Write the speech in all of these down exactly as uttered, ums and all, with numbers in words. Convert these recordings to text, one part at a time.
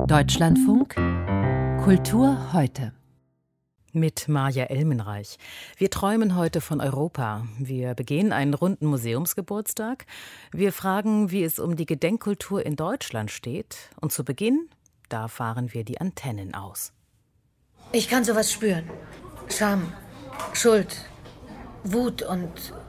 Deutschlandfunk Kultur heute. Mit Maja Elmenreich. Wir träumen heute von Europa. Wir begehen einen runden Museumsgeburtstag. Wir fragen, wie es um die Gedenkkultur in Deutschland steht. Und zu Beginn, da fahren wir die Antennen aus. Ich kann sowas spüren. Scham, Schuld, Wut und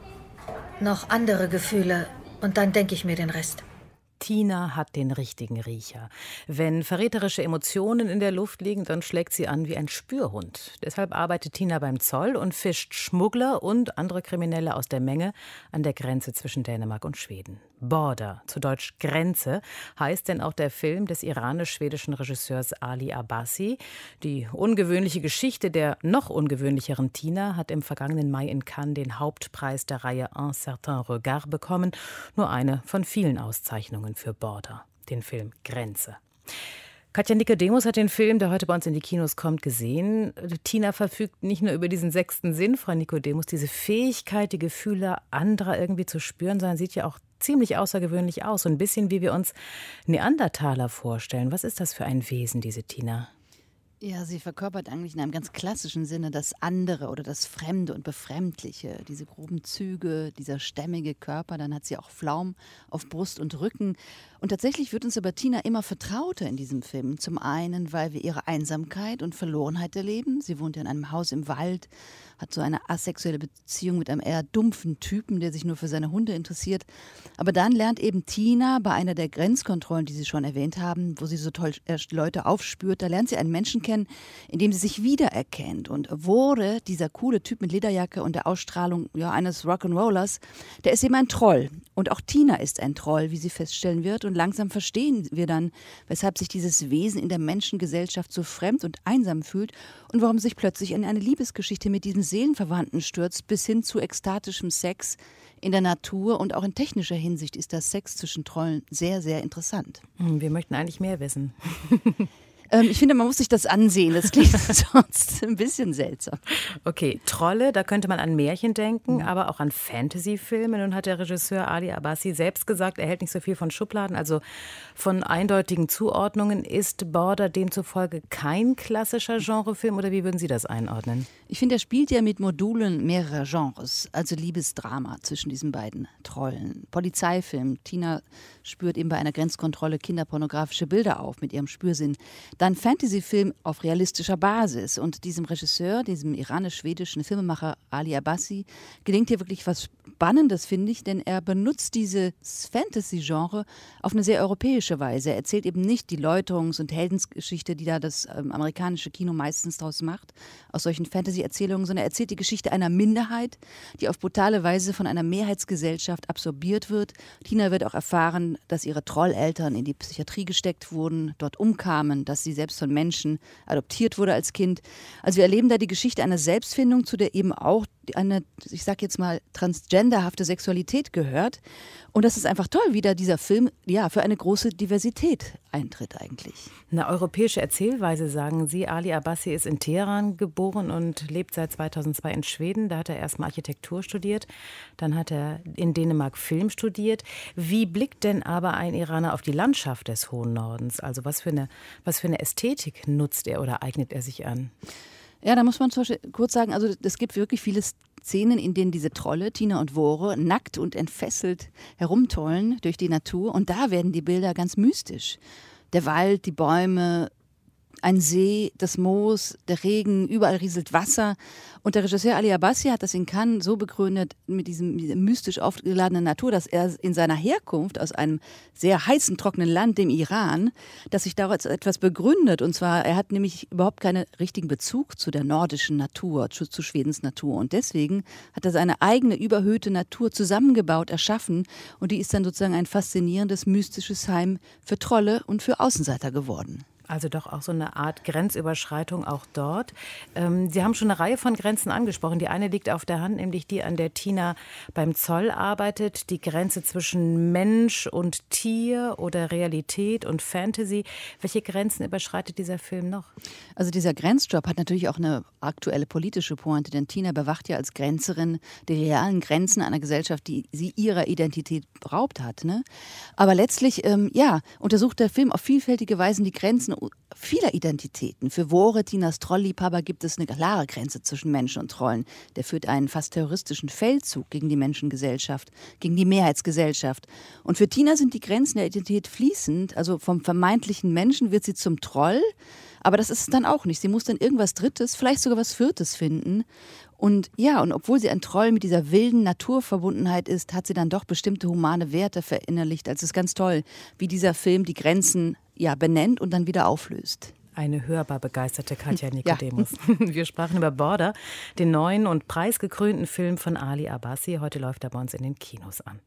noch andere Gefühle. Und dann denke ich mir den Rest. Tina hat den richtigen Riecher. Wenn verräterische Emotionen in der Luft liegen, dann schlägt sie an wie ein Spürhund. Deshalb arbeitet Tina beim Zoll und fischt Schmuggler und andere Kriminelle aus der Menge an der Grenze zwischen Dänemark und Schweden. Border, zu Deutsch Grenze, heißt denn auch der Film des iranisch-schwedischen Regisseurs Ali Abbasi. Die ungewöhnliche Geschichte der noch ungewöhnlicheren Tina hat im vergangenen Mai in Cannes den Hauptpreis der Reihe Un certain regard bekommen. Nur eine von vielen Auszeichnungen für Border, den Film Grenze. Katja Nicodemus hat den Film, der heute bei uns in die Kinos kommt, gesehen. Tina verfügt nicht nur über diesen sechsten Sinn, Frau Nicodemus, diese Fähigkeit, die Gefühle anderer irgendwie zu spüren, sondern sieht ja auch ziemlich außergewöhnlich aus. So ein bisschen, wie wir uns Neandertaler vorstellen. Was ist das für ein Wesen, diese Tina? Ja, sie verkörpert eigentlich in einem ganz klassischen Sinne das andere oder das Fremde und Befremdliche. Diese groben Züge, dieser stämmige Körper, dann hat sie auch Flaum auf Brust und Rücken. Und tatsächlich wird uns aber Tina immer vertrauter in diesem Film. Zum einen, weil wir ihre Einsamkeit und Verlorenheit erleben. Sie wohnt ja in einem Haus im Wald, hat so eine asexuelle Beziehung mit einem eher dumpfen Typen, der sich nur für seine Hunde interessiert. Aber dann lernt eben Tina bei einer der Grenzkontrollen, die Sie schon erwähnt haben, wo sie so toll Leute aufspürt, da lernt sie einen Menschen kennen, in dem sie sich wiedererkennt. Und Wore, dieser coole Typ mit Lederjacke und der Ausstrahlung ja, eines Rock'n'Rollers, der ist eben ein Troll. Und auch Tina ist ein Troll, wie sie feststellen wird. Und langsam verstehen wir dann, weshalb sich dieses Wesen in der Menschengesellschaft so fremd und einsam fühlt und warum sich plötzlich in eine Liebesgeschichte mit diesem Seelenverwandten stürzt, bis hin zu ekstatischem Sex in der Natur. Und auch in technischer Hinsicht ist das Sex zwischen Trollen sehr, sehr interessant. Wir möchten eigentlich mehr wissen. Ähm, ich finde, man muss sich das ansehen. Das klingt sonst ein bisschen seltsam. Okay, Trolle, da könnte man an Märchen denken, mhm. aber auch an Fantasy-Filme. Nun hat der Regisseur Ali Abbasi selbst gesagt, er hält nicht so viel von Schubladen, also von eindeutigen Zuordnungen. Ist Border demzufolge kein klassischer Genrefilm oder wie würden Sie das einordnen? Ich finde, er spielt ja mit Modulen mehrerer Genres, also Liebesdrama zwischen diesen beiden Trollen. Polizeifilm, Tina spürt eben bei einer Grenzkontrolle kinderpornografische Bilder auf mit ihrem Spürsinn. Dann Fantasyfilm auf realistischer Basis. Und diesem Regisseur, diesem iranisch-schwedischen Filmemacher Ali Abbasi, gelingt hier wirklich was Spannendes, finde ich, denn er benutzt dieses Fantasy-Genre auf eine sehr europäische Weise. Er erzählt eben nicht die Läuterungs- und Heldensgeschichte, die da das ähm, amerikanische Kino meistens draus macht, aus solchen Fantasy-Erzählungen, sondern er erzählt die Geschichte einer Minderheit, die auf brutale Weise von einer Mehrheitsgesellschaft absorbiert wird. Tina wird auch erfahren, dass ihre Trolleltern in die Psychiatrie gesteckt wurden, dort umkamen, dass sie selbst von Menschen adoptiert wurde als Kind. Also wir erleben da die Geschichte einer Selbstfindung, zu der eben auch eine, ich sag jetzt mal, transgenderhafte Sexualität gehört. Und das ist einfach toll, wie da dieser Film ja für eine große Diversität eintritt eigentlich. Eine europäische Erzählweise, sagen Sie. Ali Abbasi ist in Teheran geboren und lebt seit zweitausendzwei in Schweden. Da hat er erstmal Architektur studiert, dann hat er in Dänemark Film studiert. Wie blickt denn aber ein Iraner auf die Landschaft des hohen Nordens? Also was für eine, was für eine Ästhetik nutzt er oder eignet er sich an? Ja, da muss man zum Beispiel kurz sagen, also es gibt wirklich viele Szenen, in denen diese Trolle, Tina und Wore, nackt und entfesselt herumtollen durch die Natur. Und da werden die Bilder ganz mystisch. Der Wald, die Bäume, ein See, das Moos, der Regen, überall rieselt Wasser. Und der Regisseur Ali Abbasi hat das in Cannes so begründet mit diesem mystisch aufgeladenen Natur, dass er in seiner Herkunft aus einem sehr heißen, trockenen Land, dem Iran, dass sich daraus etwas begründet. Und zwar, er hat nämlich überhaupt keinen richtigen Bezug zu der nordischen Natur, zu, zu Schwedens Natur. Und deswegen hat er seine eigene überhöhte Natur zusammengebaut, erschaffen. Und die ist dann sozusagen ein faszinierendes, mystisches Heim für Trolle und für Außenseiter geworden. Also doch auch so eine Art Grenzüberschreitung auch dort. Ähm, Sie haben schon eine Reihe von Grenzen angesprochen. Die eine liegt auf der Hand, nämlich die, an der Tina beim Zoll arbeitet. Die Grenze zwischen Mensch und Tier oder Realität und Fantasy. Welche Grenzen überschreitet dieser Film noch? Also dieser Grenzjob hat natürlich auch eine aktuelle politische Pointe, denn Tina bewacht ja als Grenzerin die realen Grenzen einer Gesellschaft, die sie ihrer Identität beraubt hat. Ne? Aber letztlich, ähm, ja, untersucht der Film auf vielfältige Weisen die Grenzen vieler Identitäten. Für wahre Tinas Trollliebhaber gibt es eine klare Grenze zwischen Menschen und Trollen. Der führt einen fast terroristischen Feldzug gegen die Menschengesellschaft, gegen die Mehrheitsgesellschaft. Und für Tina sind die Grenzen der Identität fließend. Also vom vermeintlichen Menschen wird sie zum Troll. Aber das ist es dann auch nicht. Sie muss dann irgendwas Drittes, vielleicht sogar was Viertes finden. Und ja, und obwohl sie ein Troll mit dieser wilden Naturverbundenheit ist, hat sie dann doch bestimmte humane Werte verinnerlicht. Also es ist ganz toll, wie dieser Film die Grenzen ja benennt und dann wieder auflöst. Eine hörbar begeisterte Katja Nicodemus. Ja. Wir sprachen über Border, den neuen und preisgekrönten Film von Ali Abbasi. Heute läuft er bei uns in den Kinos an.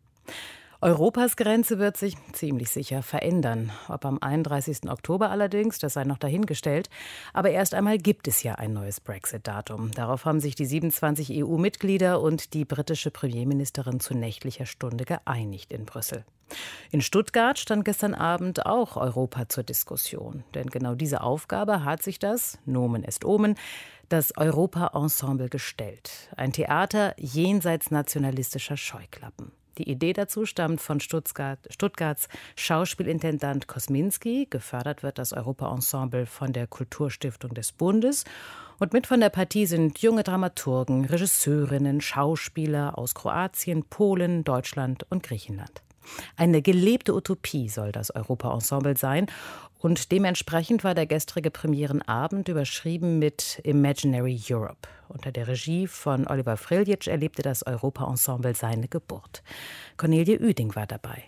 Europas Grenze wird sich ziemlich sicher verändern. Ob am einunddreißigsten Oktober allerdings, das sei noch dahingestellt. Aber erst einmal gibt es ja ein neues Brexit-Datum. Darauf haben sich die siebenundzwanzig E U-Mitglieder und die britische Premierministerin zu nächtlicher Stunde geeinigt in Brüssel. In Stuttgart stand gestern Abend auch Europa zur Diskussion. Denn genau diese Aufgabe hat sich das, Nomen est Omen, das Europa-Ensemble gestellt. Ein Theater jenseits nationalistischer Scheuklappen. Die Idee dazu stammt von Stuttgart, Stuttgarts Schauspielintendant Kosminski. Gefördert wird das Europa-Ensemble von der Kulturstiftung des Bundes. Und mit von der Partie sind junge Dramaturgen, Regisseurinnen, Schauspieler aus Kroatien, Polen, Deutschland und Griechenland. Eine gelebte Utopie soll das Europa-Ensemble sein. Und dementsprechend war der gestrige Premierenabend überschrieben mit Imaginary Europe. Unter der Regie von Oliver Frljić erlebte das Europa-Ensemble seine Geburt. Cornelie Ueding war dabei.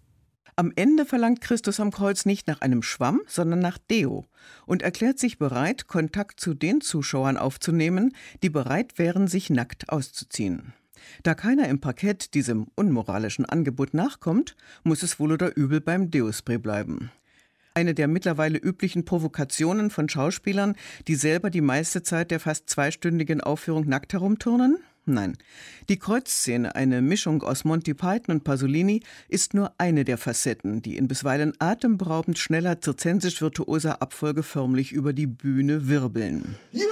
Am Ende verlangt Christus am Kreuz nicht nach einem Schwamm, sondern nach Deo und erklärt sich bereit, Kontakt zu den Zuschauern aufzunehmen, die bereit wären, sich nackt auszuziehen. Da keiner im Parkett diesem unmoralischen Angebot nachkommt, muss es wohl oder übel beim Deo-Spray bleiben. Eine der mittlerweile üblichen Provokationen von Schauspielern, die selber die meiste Zeit der fast zweistündigen Aufführung nackt herumturnen? Nein. Die Kreuzszene, eine Mischung aus Monty Python und Pasolini, ist nur eine der Facetten, die in bisweilen atemberaubend schneller zirzensisch-virtuoser Abfolge förmlich über die Bühne wirbeln. Yeah!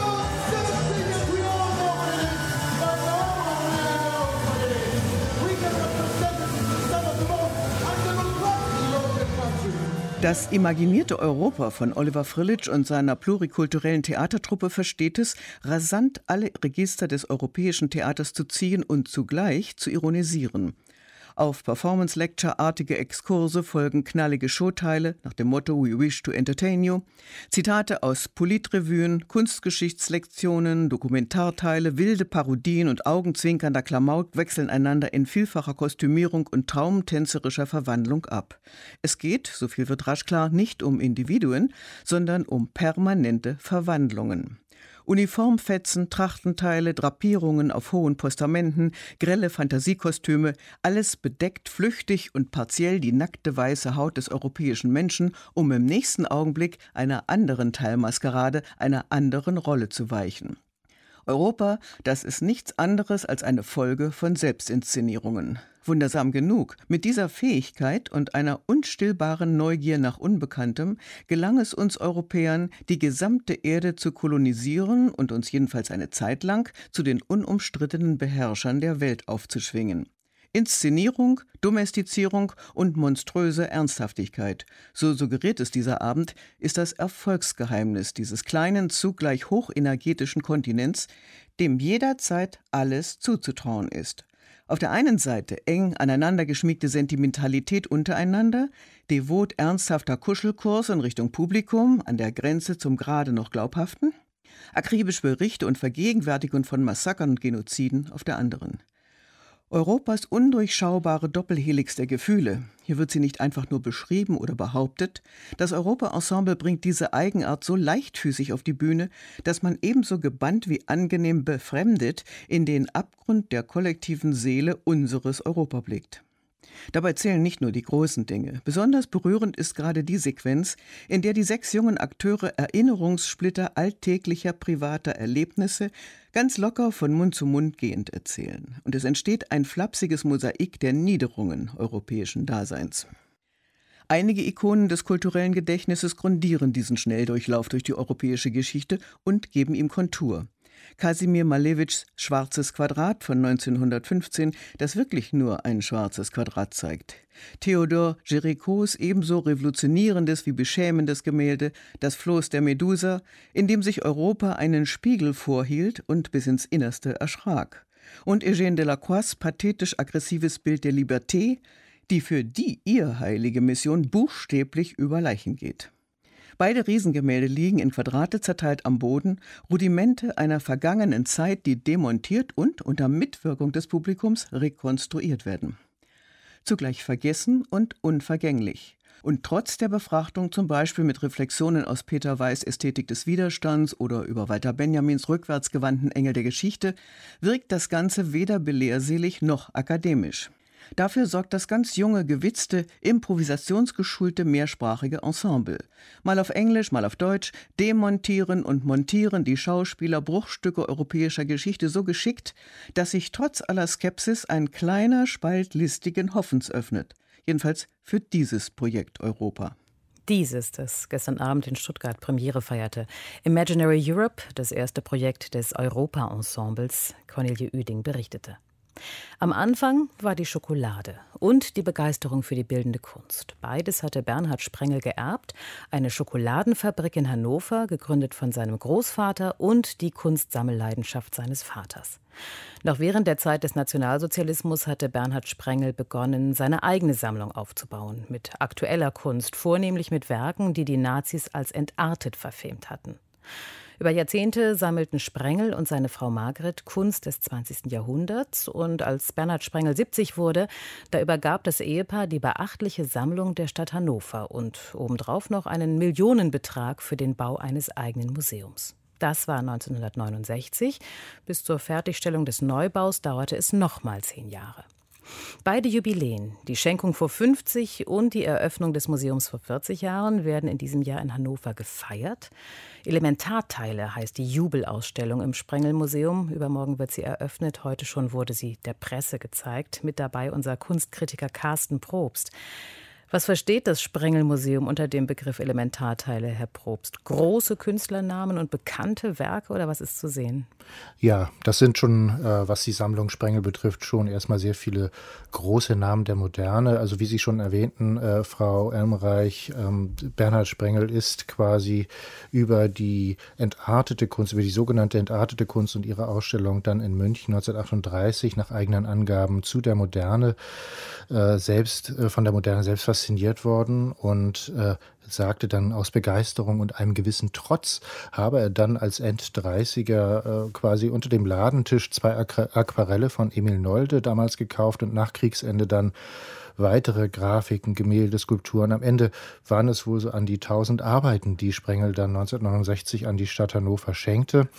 Das imaginierte Europa von Oliver Frljić und seiner plurikulturellen Theatertruppe versteht es, rasant alle Register des europäischen Theaters zu ziehen und zugleich zu ironisieren. Auf Performance-Lecture-artige Exkurse folgen knallige Showteile nach dem Motto "We wish to entertain you", Zitate aus Politrevuen, Kunstgeschichtslektionen, Dokumentarteile, wilde Parodien und augenzwinkernder Klamauk wechseln einander in vielfacher Kostümierung und traumtänzerischer Verwandlung ab. Es geht, so viel wird rasch klar, nicht um Individuen, sondern um permanente Verwandlungen. Uniformfetzen, Trachtenteile, Drapierungen auf hohen Postamenten, grelle Fantasiekostüme, alles bedeckt flüchtig und partiell die nackte weiße Haut des europäischen Menschen, um im nächsten Augenblick einer anderen Teilmaskerade, einer anderen Rolle zu weichen. Europa, das ist nichts anderes als eine Folge von Selbstinszenierungen. Wundersam genug, mit dieser Fähigkeit und einer unstillbaren Neugier nach Unbekanntem gelang es uns Europäern, die gesamte Erde zu kolonisieren und uns jedenfalls eine Zeit lang zu den unumstrittenen Beherrschern der Welt aufzuschwingen. Inszenierung, Domestizierung und monströse Ernsthaftigkeit, so suggeriert es dieser Abend, ist das Erfolgsgeheimnis dieses kleinen, zugleich hochenergetischen Kontinents, dem jederzeit alles zuzutrauen ist. Auf der einen Seite eng aneinander geschmiegte Sentimentalität untereinander, devot ernsthafter Kuschelkurs in Richtung Publikum, an der Grenze zum gerade noch Glaubhaften, akribische Berichte und Vergegenwärtigung von Massakern und Genoziden auf der anderen. Europas undurchschaubare Doppelhelix der Gefühle, hier wird sie nicht einfach nur beschrieben oder behauptet, das Europa-Ensemble bringt diese Eigenart so leichtfüßig auf die Bühne, dass man ebenso gebannt wie angenehm befremdet in den Abgrund der kollektiven Seele unseres Europa blickt. Dabei zählen nicht nur die großen Dinge. Besonders berührend ist gerade die Sequenz, in der die sechs jungen Akteure Erinnerungssplitter alltäglicher privater Erlebnisse ganz locker von Mund zu Mund gehend erzählen. Und es entsteht ein flapsiges Mosaik der Niederungen europäischen Daseins. Einige Ikonen des kulturellen Gedächtnisses grundieren diesen Schnelldurchlauf durch die europäische Geschichte und geben ihm Kontur. Kasimir Malevichs Schwarzes Quadrat von neunzehnhundertfünfzehn, das wirklich nur ein schwarzes Quadrat zeigt. Theodor Géricaults ebenso revolutionierendes wie beschämendes Gemälde Das Floß der Medusa, in dem sich Europa einen Spiegel vorhielt und bis ins Innerste erschrak. Und Eugène Delacroix' pathetisch-aggressives Bild der Liberté, die für die ihr heilige Mission buchstäblich über Leichen geht. Beide Riesengemälde liegen in Quadrate zerteilt am Boden, Rudimente einer vergangenen Zeit, die demontiert und unter Mitwirkung des Publikums rekonstruiert werden. Zugleich vergessen und unvergänglich. Und trotz der Befrachtung zum Beispiel mit Reflexionen aus Peter Weiß' Ästhetik des Widerstands oder über Walter Benjamins rückwärtsgewandten Engel der Geschichte, wirkt das Ganze weder belehrselig noch akademisch. Dafür sorgt das ganz junge, gewitzte, improvisationsgeschulte mehrsprachige Ensemble. Mal auf Englisch, mal auf Deutsch, demontieren und montieren die Schauspieler Bruchstücke europäischer Geschichte so geschickt, dass sich trotz aller Skepsis ein kleiner Spalt listigen Hoffens öffnet. Jedenfalls für dieses Projekt Europa. Dieses, das gestern Abend in Stuttgart Premiere feierte. Imaginary Europe, das erste Projekt des Europa-Ensembles, Cornelie Ueding berichtete. Am Anfang war die Schokolade und die Begeisterung für die bildende Kunst. Beides hatte Bernhard Sprengel geerbt, eine Schokoladenfabrik in Hannover, gegründet von seinem Großvater, und die Kunstsammelleidenschaft seines Vaters. Noch während der Zeit des Nationalsozialismus hatte Bernhard Sprengel begonnen, seine eigene Sammlung aufzubauen, mit aktueller Kunst, vornehmlich mit Werken, die die Nazis als entartet verfemt hatten. Über Jahrzehnte sammelten Sprengel und seine Frau Margret Kunst des zwanzigsten Jahrhunderts. Und als Bernhard Sprengel siebzig wurde, da übergab das Ehepaar die beachtliche Sammlung der Stadt Hannover und obendrauf noch einen Millionenbetrag für den Bau eines eigenen Museums. Das war neunzehnhundertneunundsechzig. Bis zur Fertigstellung des Neubaus dauerte es nochmal zehn Jahre. Beide Jubiläen, die Schenkung vor fünfzig und die Eröffnung des Museums vor vierzig Jahren, werden in diesem Jahr in Hannover gefeiert. Elementarteile heißt die Jubelausstellung im Sprengel-Museum. Übermorgen wird sie eröffnet. Heute schon wurde sie der Presse gezeigt. Mit dabei unser Kunstkritiker Carsten Probst. Was versteht das Sprengel-Museum unter dem Begriff Elementarteile, Herr Probst? Große Künstlernamen und bekannte Werke, oder was ist zu sehen? Ja, das sind schon, äh, was die Sammlung Sprengel betrifft, schon erstmal sehr viele große Namen der Moderne. Also wie Sie schon erwähnten, äh, Frau Elmreich, ähm, Bernhard Sprengel ist quasi über die entartete Kunst, über die sogenannte entartete Kunst und ihre Ausstellung dann in München neunzehnhundertachtunddreißig nach eigenen Angaben zu der Moderne äh, selbst, äh, von der Moderne selbst fasziniert worden und äh, sagte dann aus Begeisterung und einem gewissen Trotz, habe er dann als Enddreißiger äh, quasi unter dem Ladentisch zwei Aqu- Aquarelle von Emil Nolde damals gekauft und nach Kriegsende dann weitere Grafiken, Gemälde, Skulpturen. Am Ende waren es wohl so an die tausend Arbeiten, die Sprengel dann neunzehnhundertneunundsechzig an die Stadt Hannover schenkte.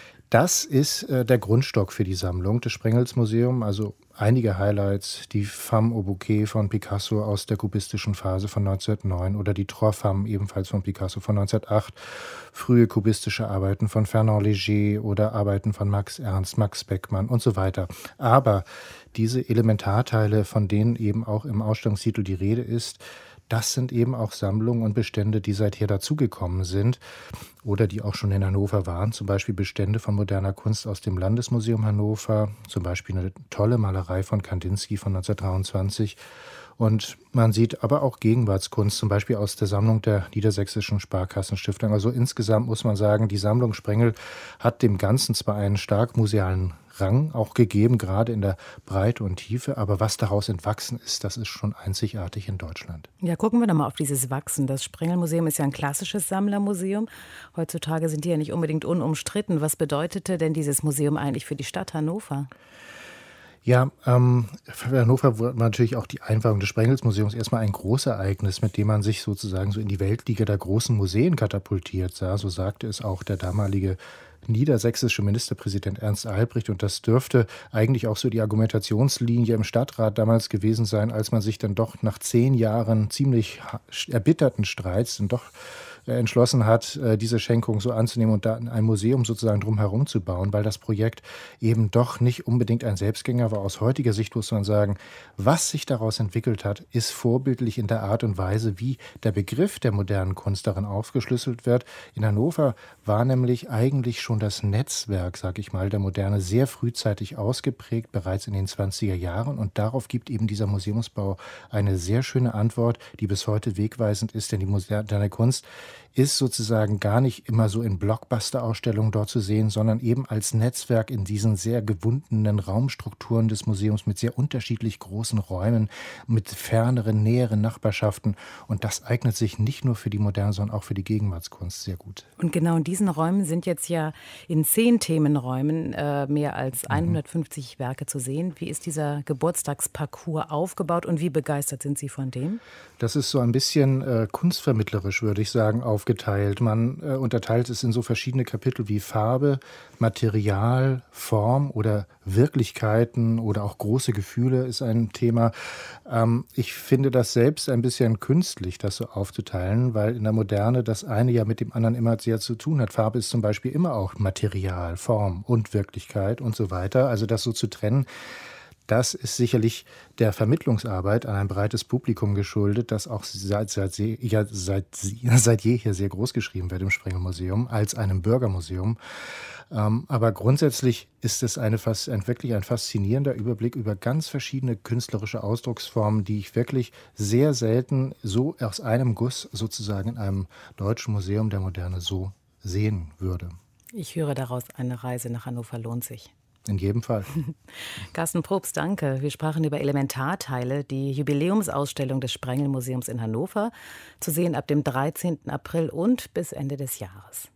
Das ist äh, der Grundstock für die Sammlung des Sprengels-Museum, also einige Highlights, die Femme au Bouquet von Picasso aus der kubistischen Phase von neunzehnhundertneun oder die Trois Femmes ebenfalls von Picasso von neunzehnhundertacht, frühe kubistische Arbeiten von Fernand Léger oder Arbeiten von Max Ernst, Max Beckmann und so weiter. Aber diese Elementarteile, von denen eben auch im Ausstellungstitel die Rede ist, das sind eben auch Sammlungen und Bestände, die seither dazugekommen sind oder die auch schon in Hannover waren. Zum Beispiel Bestände von moderner Kunst aus dem Landesmuseum Hannover, zum Beispiel eine tolle Malerei von Kandinsky von neunzehnhundertdreiundzwanzig. Und man sieht aber auch Gegenwartskunst, zum Beispiel aus der Sammlung der Niedersächsischen Sparkassenstiftung. Also insgesamt muss man sagen, die Sammlung Sprengel hat dem Ganzen zwar einen stark musealen Rang auch gegeben, gerade in der Breite und Tiefe, aber was daraus entwachsen ist, das ist schon einzigartig in Deutschland. Ja, gucken wir doch mal auf dieses Wachsen. Das Sprengel-Museum ist ja ein klassisches Sammlermuseum. Heutzutage sind die ja nicht unbedingt unumstritten. Was bedeutete denn dieses Museum eigentlich für die Stadt Hannover? Ja, ähm, für Hannover war natürlich auch die Einweihung des Sprengels-Museums erstmal ein Großereignis, mit dem man sich sozusagen so in die Weltliga der großen Museen katapultiert sah. So sagte es auch der damalige niedersächsische Ministerpräsident Ernst Albrecht. Und das dürfte eigentlich auch so die Argumentationslinie im Stadtrat damals gewesen sein, als man sich dann doch nach zehn Jahren ziemlich erbitterten Streits dann doch entschlossen hat, diese Schenkung so anzunehmen und da ein Museum sozusagen drumherum zu bauen, weil das Projekt eben doch nicht unbedingt ein Selbstgänger war. Aus heutiger Sicht muss man sagen, was sich daraus entwickelt hat, ist vorbildlich in der Art und Weise, wie der Begriff der modernen Kunst darin aufgeschlüsselt wird. In Hannover war nämlich eigentlich schon das Netzwerk, sag ich mal, der Moderne sehr frühzeitig ausgeprägt, bereits in den zwanziger Jahren. Und darauf gibt eben dieser Museumsbau eine sehr schöne Antwort, die bis heute wegweisend ist, denn die moderne Kunst ist sozusagen gar nicht immer so in Blockbuster-Ausstellungen dort zu sehen, sondern eben als Netzwerk in diesen sehr gewundenen Raumstrukturen des Museums mit sehr unterschiedlich großen Räumen, mit ferneren, näheren Nachbarschaften. Und das eignet sich nicht nur für die Moderne, sondern auch für die Gegenwartskunst sehr gut. Und genau in diesen Räumen sind jetzt ja in zehn Themenräumen äh, mehr als hundertfünfzig mhm. Werke zu sehen. Wie ist dieser Geburtstagsparcours aufgebaut und wie begeistert sind Sie von dem? Das ist so ein bisschen äh, kunstvermittlerisch, würde ich sagen, aufgeteilt. Man äh, unterteilt es in so verschiedene Kapitel wie Farbe, Material, Form oder Wirklichkeiten oder auch große Gefühle ist ein Thema. Ähm, ich finde das selbst ein bisschen künstlich, das so aufzuteilen, weil in der Moderne das eine ja mit dem anderen immer sehr zu tun hat. Farbe ist zum Beispiel immer auch Material, Form und Wirklichkeit und so weiter. Also das so zu trennen, das ist sicherlich der Vermittlungsarbeit an ein breites Publikum geschuldet, das auch seit, seit, ja, seit, seit jeher sehr groß geschrieben wird im Sprengel-Museum als einem Bürgermuseum. Ähm, aber grundsätzlich ist es eine, ein, wirklich ein faszinierender Überblick über ganz verschiedene künstlerische Ausdrucksformen, die ich wirklich sehr selten so aus einem Guss sozusagen in einem deutschen Museum der Moderne so sehen würde. Ich höre daraus, eine Reise nach Hannover lohnt sich. In jedem Fall. Carsten Probst, danke. Wir sprachen über Elementarteile, die Jubiläumsausstellung des Sprengel-Museums in Hannover, zu sehen ab dem dreizehnten April und bis Ende des Jahres.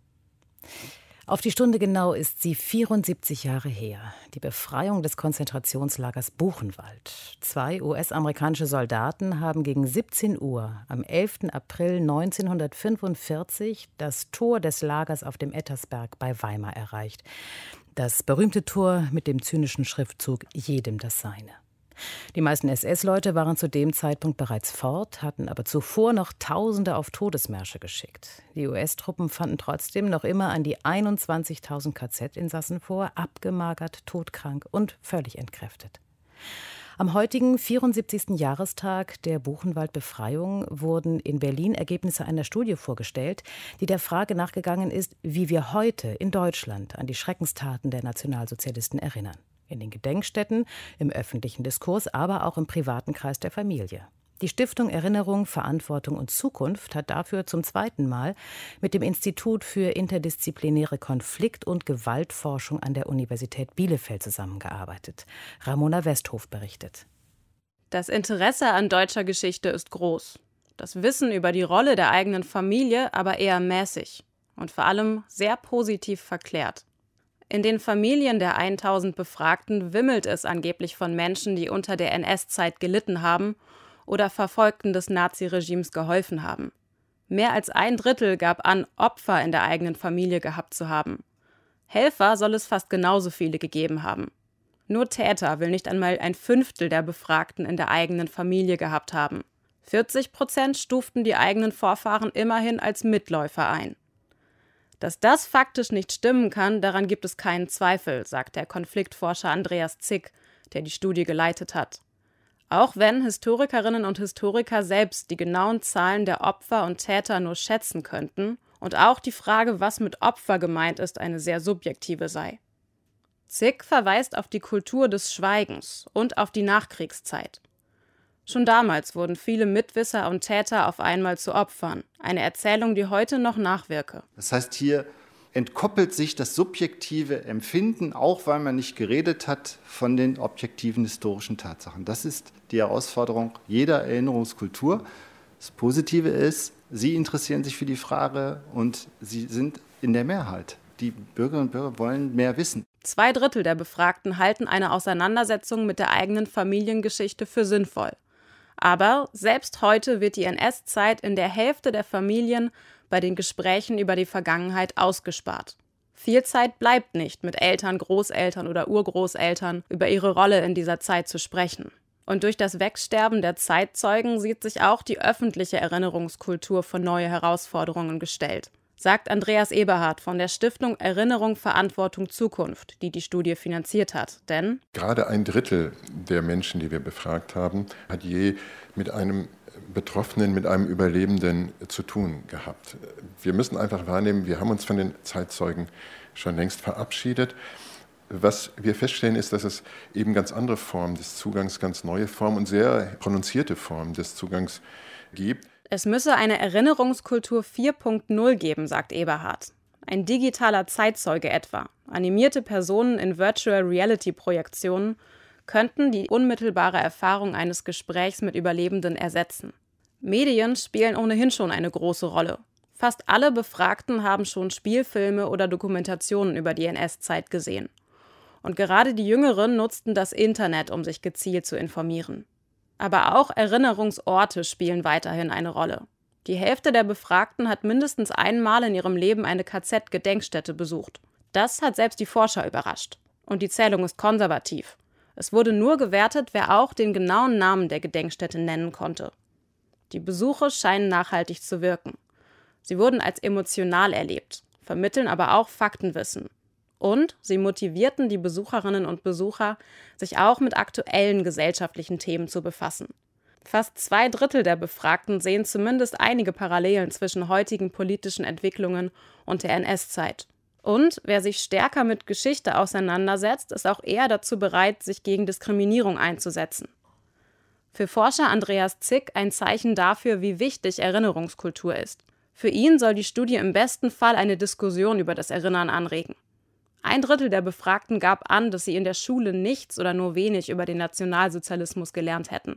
Auf die Stunde genau ist sie vierundsiebzig Jahre her. Die Befreiung des Konzentrationslagers Buchenwald. Zwei U S-amerikanische Soldaten haben gegen siebzehn Uhr am elften April neunzehnhundertfünfundvierzig das Tor des Lagers auf dem Ettersberg bei Weimar erreicht. Das berühmte Tor mit dem zynischen Schriftzug „Jedem das Seine“. Die meisten S S-Leute waren zu dem Zeitpunkt bereits fort, hatten aber zuvor noch Tausende auf Todesmärsche geschickt. Die U S-Truppen fanden trotzdem noch immer an die einundzwanzigtausend K Z-Insassen vor, abgemagert, todkrank und völlig entkräftet. Am heutigen vierundsiebzigsten Jahrestag der Buchenwald-Befreiung wurden in Berlin Ergebnisse einer Studie vorgestellt, die der Frage nachgegangen ist, wie wir heute in Deutschland an die Schreckenstaten der Nationalsozialisten erinnern. In den Gedenkstätten, im öffentlichen Diskurs, aber auch im privaten Kreis der Familie. Die Stiftung Erinnerung, Verantwortung und Zukunft hat dafür zum zweiten Mal mit dem Institut für interdisziplinäre Konflikt- und Gewaltforschung an der Universität Bielefeld zusammengearbeitet. Ramona Westhof berichtet. Das Interesse an deutscher Geschichte ist groß. Das Wissen über die Rolle der eigenen Familie aber eher mäßig und vor allem sehr positiv verklärt. In den Familien der tausend Befragten wimmelt es angeblich von Menschen, die unter der N S-Zeit gelitten haben oder Verfolgten des Naziregimes geholfen haben. Mehr als ein Drittel gab an, Opfer in der eigenen Familie gehabt zu haben. Helfer soll es fast genauso viele gegeben haben. Nur Täter will nicht einmal ein Fünftel der Befragten in der eigenen Familie gehabt haben. vierzig Prozent stuften die eigenen Vorfahren immerhin als Mitläufer ein. Dass das faktisch nicht stimmen kann, daran gibt es keinen Zweifel, sagt der Konfliktforscher Andreas Zick, der die Studie geleitet hat. Auch wenn Historikerinnen und Historiker selbst die genauen Zahlen der Opfer und Täter nur schätzen könnten und auch die Frage, was mit Opfer gemeint ist, eine sehr subjektive sei. Zick verweist auf die Kultur des Schweigens und auf die Nachkriegszeit. Schon damals wurden viele Mitwisser und Täter auf einmal zu Opfern. Eine Erzählung, die heute noch nachwirke. Das heißt, hier entkoppelt sich das subjektive Empfinden, auch weil man nicht geredet hat, von den objektiven historischen Tatsachen. Das ist die Herausforderung jeder Erinnerungskultur. Das Positive ist, Sie interessieren sich für die Frage und Sie sind in der Mehrheit. Die Bürgerinnen und Bürger wollen mehr wissen. Zwei Drittel der Befragten halten eine Auseinandersetzung mit der eigenen Familiengeschichte für sinnvoll. Aber selbst heute wird die N S-Zeit in der Hälfte der Familien bei den Gesprächen über die Vergangenheit ausgespart. Viel Zeit bleibt nicht, mit Eltern, Großeltern oder Urgroßeltern über ihre Rolle in dieser Zeit zu sprechen. Und durch das Wegsterben der Zeitzeugen sieht sich auch die öffentliche Erinnerungskultur vor neue Herausforderungen gestellt, sagt Andreas Eberhardt von der Stiftung Erinnerung, Verantwortung, Zukunft, die die Studie finanziert hat. Denn gerade ein Drittel der Menschen, die wir befragt haben, hat je mit einem Betroffenen, mit einem Überlebenden zu tun gehabt. Wir müssen einfach wahrnehmen, wir haben uns von den Zeitzeugen schon längst verabschiedet. Was wir feststellen, ist, dass es eben ganz andere Formen des Zugangs, ganz neue Formen und sehr prononzierte Formen des Zugangs gibt. Es müsse eine Erinnerungskultur vier Punkt null geben, sagt Eberhardt. Ein digitaler Zeitzeuge etwa, animierte Personen in Virtual Reality-Projektionen könnten die unmittelbare Erfahrung eines Gesprächs mit Überlebenden ersetzen. Medien spielen ohnehin schon eine große Rolle. Fast alle Befragten haben schon Spielfilme oder Dokumentationen über die N S-Zeit gesehen. Und gerade die Jüngeren nutzten das Internet, um sich gezielt zu informieren. Aber auch Erinnerungsorte spielen weiterhin eine Rolle. Die Hälfte der Befragten hat mindestens einmal in ihrem Leben eine K Z-Gedenkstätte besucht. Das hat selbst die Forscher überrascht. Und die Zählung ist konservativ. Es wurde nur gewertet, wer auch den genauen Namen der Gedenkstätte nennen konnte. Die Besuche scheinen nachhaltig zu wirken. Sie wurden als emotional erlebt, vermitteln aber auch Faktenwissen. Und sie motivierten die Besucherinnen und Besucher, sich auch mit aktuellen gesellschaftlichen Themen zu befassen. Fast zwei Drittel der Befragten sehen zumindest einige Parallelen zwischen heutigen politischen Entwicklungen und der N S-Zeit. Und wer sich stärker mit Geschichte auseinandersetzt, ist auch eher dazu bereit, sich gegen Diskriminierung einzusetzen. Für Forscher Andreas Zick ein Zeichen dafür, wie wichtig Erinnerungskultur ist. Für ihn soll die Studie im besten Fall eine Diskussion über das Erinnern anregen. Ein Drittel der Befragten gab an, dass sie in der Schule nichts oder nur wenig über den Nationalsozialismus gelernt hätten.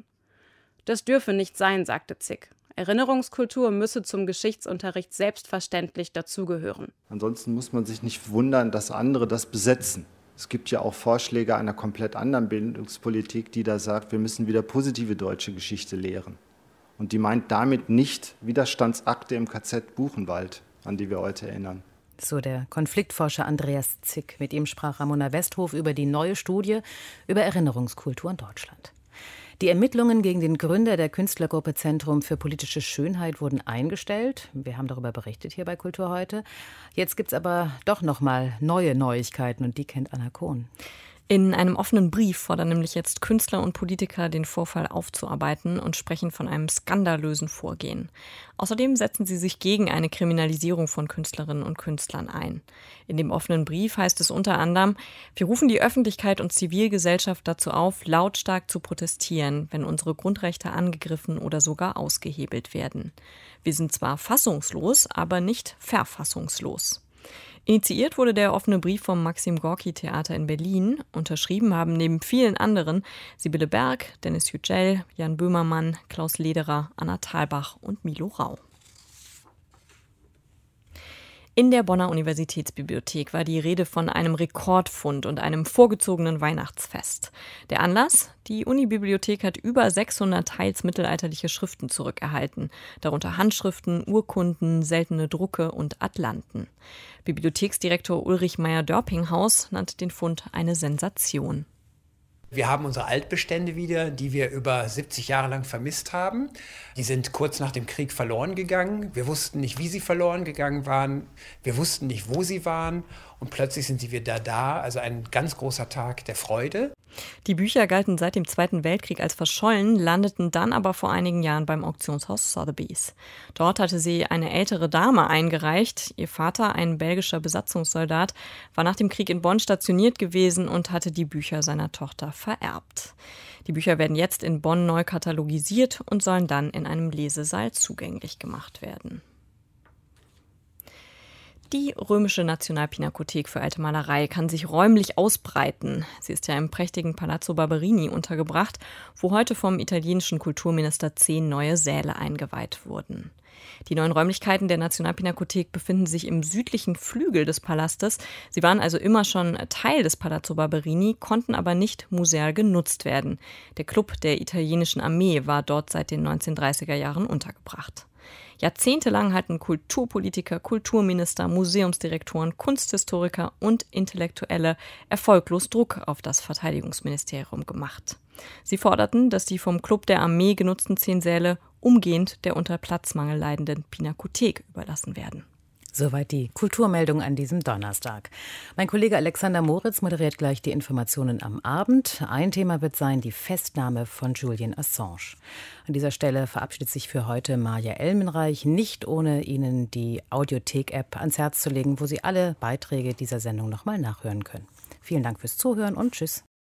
Das dürfe nicht sein, sagte Zick. Erinnerungskultur müsse zum Geschichtsunterricht selbstverständlich dazugehören. Ansonsten muss man sich nicht wundern, dass andere das besetzen. Es gibt ja auch Vorschläge einer komplett anderen Bildungspolitik, die da sagt, wir müssen wieder positive deutsche Geschichte lehren. Und die meint damit nicht Widerstandsakte im K Z Buchenwald, an die wir heute erinnern. So der Konfliktforscher Andreas Zick. Mit ihm sprach Ramona Westhof über die neue Studie über Erinnerungskultur in Deutschland. Die Ermittlungen gegen den Gründer der Künstlergruppe Zentrum für politische Schönheit wurden eingestellt. Wir haben darüber berichtet hier bei Kultur heute. Jetzt gibt es aber doch noch mal neue Neuigkeiten und die kennt Anna Kohn. In einem offenen Brief fordern nämlich jetzt Künstler und Politiker, den Vorfall aufzuarbeiten und sprechen von einem skandalösen Vorgehen. Außerdem setzen sie sich gegen eine Kriminalisierung von Künstlerinnen und Künstlern ein. In dem offenen Brief heißt es unter anderem: Wir rufen die Öffentlichkeit und Zivilgesellschaft dazu auf, lautstark zu protestieren, wenn unsere Grundrechte angegriffen oder sogar ausgehebelt werden. Wir sind zwar fassungslos, aber nicht verfassungslos. Initiiert wurde der offene Brief vom Maxim-Gorki-Theater in Berlin. Unterschrieben haben neben vielen anderen Sibylle Berg, Dennis Yücel, Jan Böhmermann, Klaus Lederer, Anna Thalbach und Milo Rau. In der Bonner Universitätsbibliothek war die Rede von einem Rekordfund und einem vorgezogenen Weihnachtsfest. Der Anlass? Die Unibibliothek hat über sechshundert teils mittelalterliche Schriften zurückerhalten, darunter Handschriften, Urkunden, seltene Drucke und Atlanten. Bibliotheksdirektor Ulrich Meyer-Dörpinghaus nannte den Fund eine Sensation. Wir haben unsere Altbestände wieder, die wir über siebzig Jahre lang vermisst haben. Die sind kurz nach dem Krieg verloren gegangen. Wir wussten nicht, wie sie verloren gegangen waren. Wir wussten nicht, wo sie waren. Und plötzlich sind sie wieder da. Also ein ganz großer Tag der Freude. Die Bücher galten seit dem Zweiten Weltkrieg als verschollen, landeten dann aber vor einigen Jahren beim Auktionshaus Sotheby's. Dort hatte sie eine ältere Dame eingereicht. Ihr Vater, ein belgischer Besatzungssoldat, war nach dem Krieg in Bonn stationiert gewesen und hatte die Bücher seiner Tochter vererbt. Die Bücher werden jetzt in Bonn neu katalogisiert und sollen dann in einem Lesesaal zugänglich gemacht werden. Die Römische Nationalpinakothek für alte Malerei kann sich räumlich ausbreiten. Sie ist ja im prächtigen Palazzo Barberini untergebracht, wo heute vom italienischen Kulturminister zehn neue Säle eingeweiht wurden. Die neuen Räumlichkeiten der Nationalpinakothek befinden sich im südlichen Flügel des Palastes. Sie waren also immer schon Teil des Palazzo Barberini, konnten aber nicht museal genutzt werden. Der Club der italienischen Armee war dort seit den neunzehnhundertdreißiger Jahren untergebracht. Jahrzehntelang hatten Kulturpolitiker, Kulturminister, Museumsdirektoren, Kunsthistoriker und Intellektuelle erfolglos Druck auf das Verteidigungsministerium gemacht. Sie forderten, dass die vom Club der Armee genutzten zehn Säle umgehend der unter Platzmangel leidenden Pinakothek überlassen werden. Soweit die Kulturmeldung an diesem Donnerstag. Mein Kollege Alexander Moritz moderiert gleich die Informationen am Abend. Ein Thema wird sein die Festnahme von Julian Assange. An dieser Stelle verabschiedet sich für heute Maja Elmenreich, nicht ohne Ihnen die Audiothek-App ans Herz zu legen, wo Sie alle Beiträge dieser Sendung nochmal nachhören können. Vielen Dank fürs Zuhören und tschüss.